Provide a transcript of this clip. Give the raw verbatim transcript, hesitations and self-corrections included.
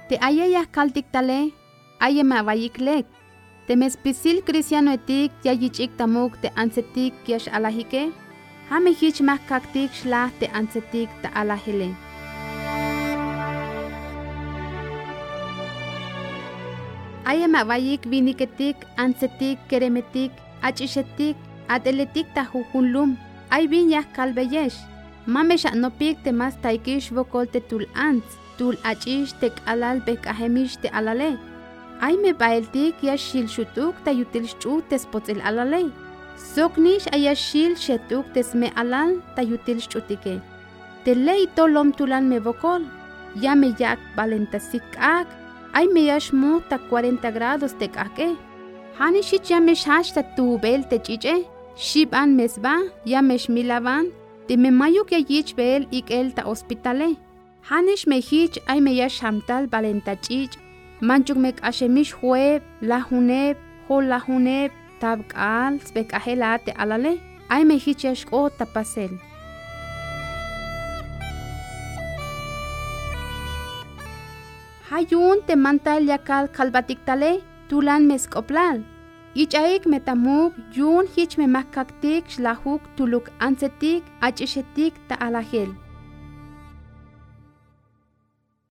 Te ayaya kaltik tale, ayema vayiklek. Te mespisil cristiano etik ya yichik tamuk te ansetik yash alahike. Hame hich makaktik shlah te ansetik ta alahile. Ayema vayik viniketik, ansetik, keremetik, achishetik, ateletik ta hukunlum. Ay vin yah kalbeyesh. Mame shanopik te mas taikish vokol te tul ants. Tul achish te alal bek ahemish te alale. Ay me baeltik ya shil shutuk ta yutil shchu tespotzil alale. Soknish aya shil shetuk tesme alal ta yutil shchutike. Te lei tolom tulan me vokol. Ya me yak balentasik ak. Ay me yashmu ta cuarenta grados te kake. Hani shich ya me shash ta tubel te chiche. Shiban mesba ya me shmilavan. Te me mayuk ya yich bel ik el ta hospitale. Hanish me hich ay me ya shamtal balenta chich. Manchuk mek ashemish hueb, la huneb, hol la huneb, tabkal, spek ahelate alale. Ay me hich ya shko tapasel. Hayun te mantal yakal kalbatik tale, tulan meskoplal. Ichaik metamuk yun hich me makaktik shlahuk tuluk ansetik achishetik ta alahel.